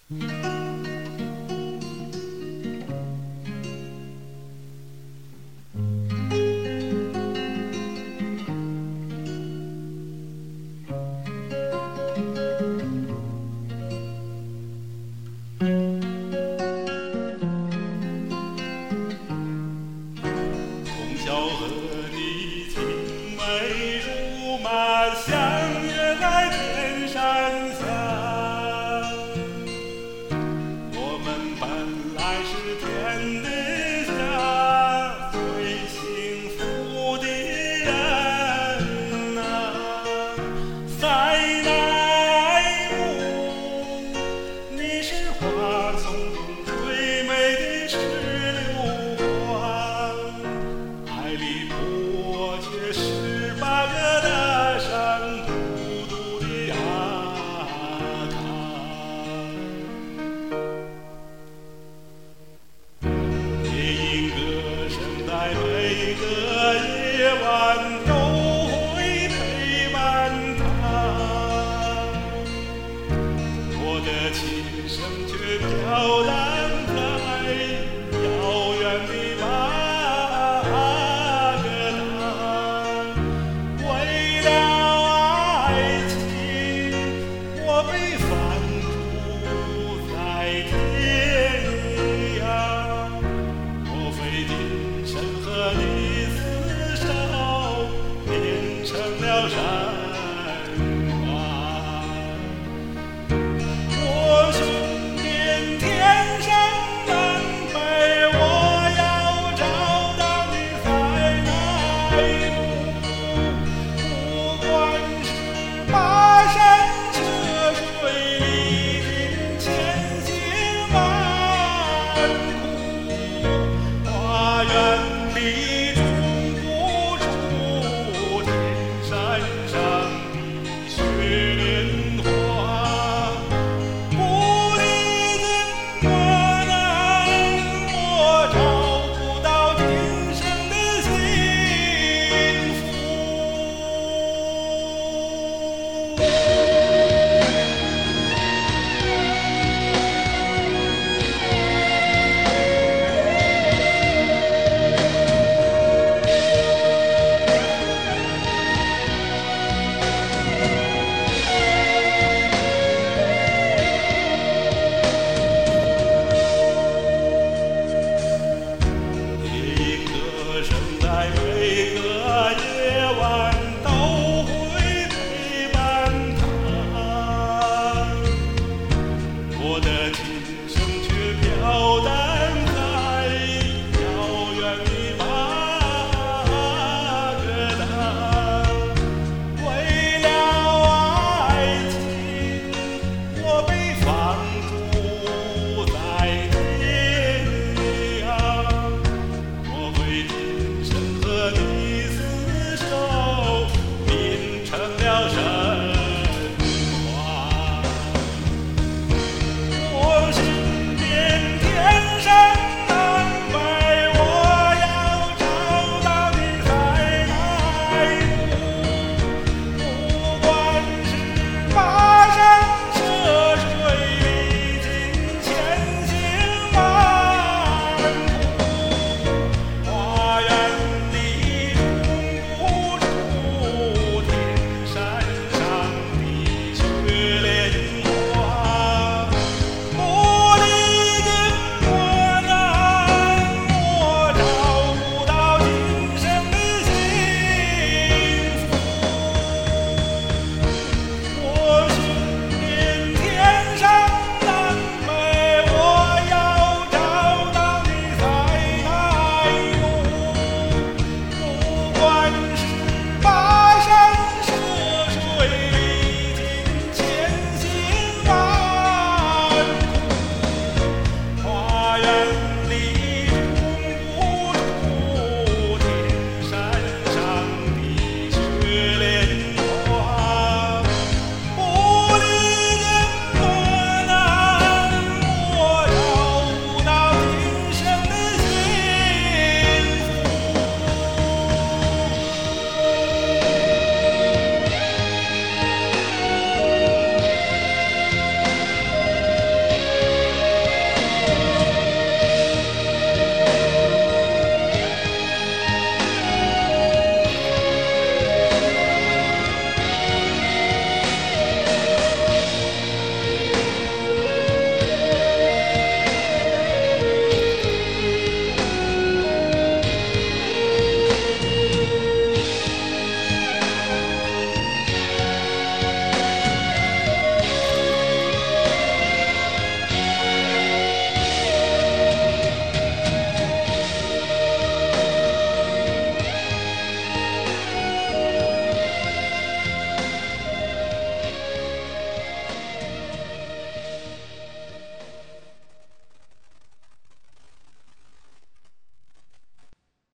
从小和你青梅竹马，相约在天山下。我们本来是天底下最幸福的人啊，塞奈姆，你是花丛中最美的石榴花。爱里迫切18个大山，孤独的阿卡。夜莺歌声在每个夜晚都会陪伴他，我的琴声却飘荡在遥远的巴格达。为了爱情，我被放逐在天涯。莫非今生和你厮守，变成了山花？我寻遍天上南北，我要找到你在哪里。不管是跋山涉水，历尽千辛万苦，花园里种不出天山上的雪莲花。不理怎么难，我找不到今生的幸福。夜莺歌声在每个夜晚都会陪伴他，我的琴声却飘荡